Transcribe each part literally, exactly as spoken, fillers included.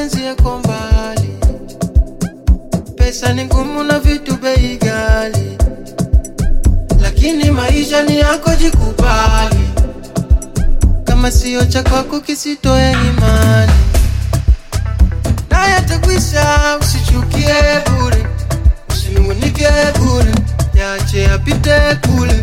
mapenzi yako mbali. Pesa ni ngumu na vitu bei ghali, lakini maisha ni yako, jikubali. Kama sio cha kwako kisitoe imani, na yatakwisha. Usichukie bure, usinungunike bure, yache yapite kule.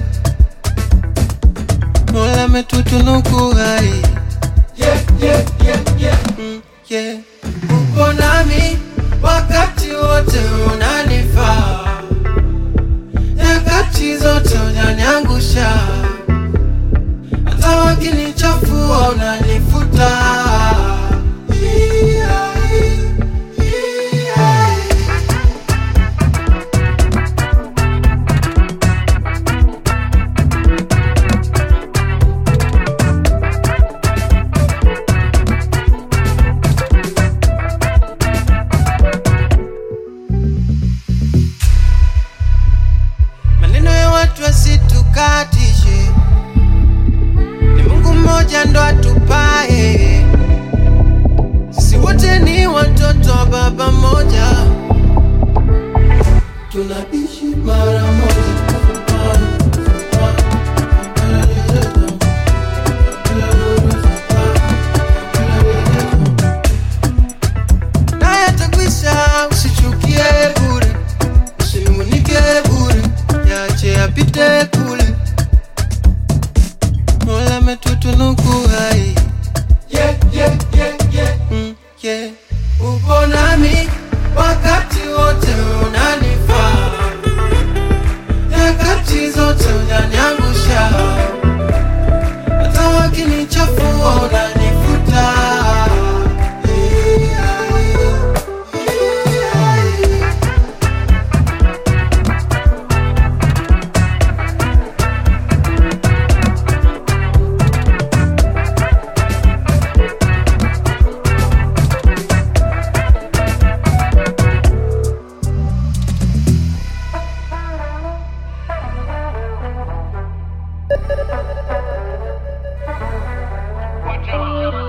Mola ametutunuku hai, yeah, yeah, yeah, yeah. Mm, yeah. Upo nami wakati wote, unanifaa nyakati zote, unaniangusha. Hata wakinichafua unanifuta. Yeah, yeah. Maneno ya watu wasitukatishe, ni Mungu mmoja ndo atupae. Sisi wote ni watoto wa baba moja, tunaishi mara moja. Na yatakwisha. Usichukie bure, usinungunike bure, yache yapite kule. Mola ametutunuku hai, yeah, yeah, yeah, yeah. Mm, yeah. Upo nami wakati wote, unanifaa nyakati zote, unaniangusha. Hata wakinichafua unanifuta. Watch out.